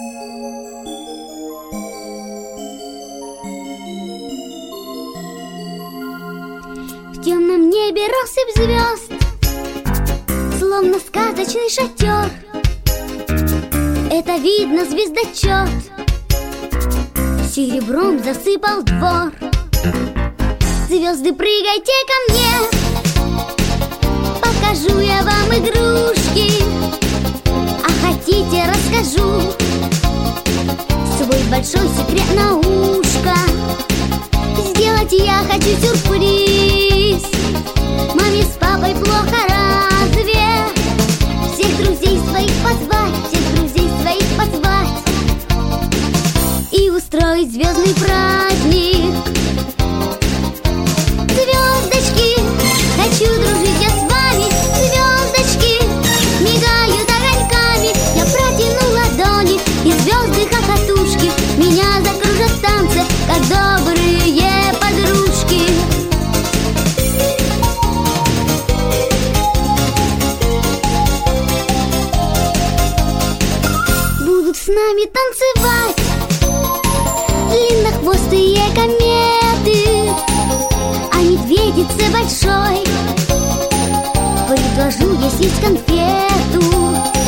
В темном небе россыпь звезд, словно сказочный шатер. Это видно звездочет, серебром засыпал двор. Звезды, прыгайте ко мне, покажу я вам игрушки. А хотите, расскажу свой большой секрет на ушко. Сделать я хочу сюрприз. Маме с папой плохо разве? Всех друзей своих позвать, всех друзей своих позвать и устроить звездный праздник. Звездочки, хочу дружить я с вами. Звездочки мигают огоньками. Я протяну ладони, и звезды хохотушки меня закружат в танце, как добрые подружки. Будут с нами танцевать длиннохвостые кометы, а медведице большой предложу я съесть конфету.